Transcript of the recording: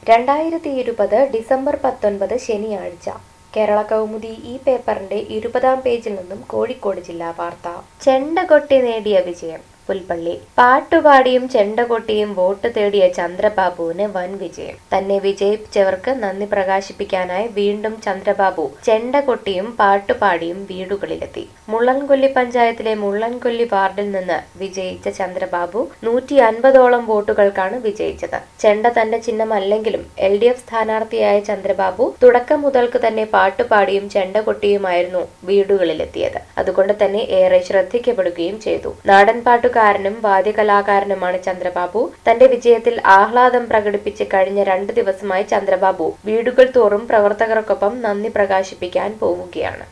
2020 December 19 ശനിയാഴ്ച കേരള കൗമുദി ഈ പേപ്പറിന്റെ 20-ാം പേജിൽ നിന്നും കോഴിക്കോട് ജില്ലാ വാർത്ത. ചെണ്ടകൊട്ടി നേടിയ വിജയം. പുൽപ്പള്ളി. പാട്ടുപാടിയും ചെണ്ടകൊട്ടിയും വോട്ട് തേടിയ ചന്ദ്രബാബുവിന് വൻ വിജയം. തന്നെ വിജയിപ്പിച്ചവർക്ക് നന്ദി പ്രകാശിപ്പിക്കാനായി വീണ്ടും ചന്ദ്രബാബു ചെണ്ടകൊട്ടിയും പാട്ടുപാടിയും വീടുകളിലെത്തി. മുള്ളൻകൊല്ലി പഞ്ചായത്തിലെ മുള്ളൻകൊല്ലി വാർഡിൽ നിന്ന് വിജയിച്ച ചന്ദ്രബാബു 150ഓളം വോട്ടുകൾക്കാണ് വിജയിച്ചത്. ചെണ്ട തന്റെ ചിഹ്നമല്ലെങ്കിലും LDF സ്ഥാനാർത്ഥിയായ ചന്ദ്രബാബു തുടക്കം മുതൽക്ക് തന്നെ പാട്ടുപാടിയും ചെണ്ടകൊട്ടിയുമായിരുന്നു വീടുകളിലെത്തിയത്. അതുകൊണ്ട് തന്നെ ഏറെ ശ്രദ്ധിക്കപ്പെടുകയും ചെയ്തു. നാടൻ പാട്ടുകാരനും വാദ്യകലാകാരനുമാണ് ചന്ദ്രബാബു. തന്റെ വിജയത്തിൽ ആഹ്ലാദം പ്രകടിപ്പിച്ച് കഴിഞ്ഞ 2 ദിവസമായി ചന്ദ്രബാബു വീടുകൾ തോറും പ്രവർത്തകർക്കൊപ്പം നന്ദി പ്രകാശിപ്പിക്കാൻ പോവുകയാണ്.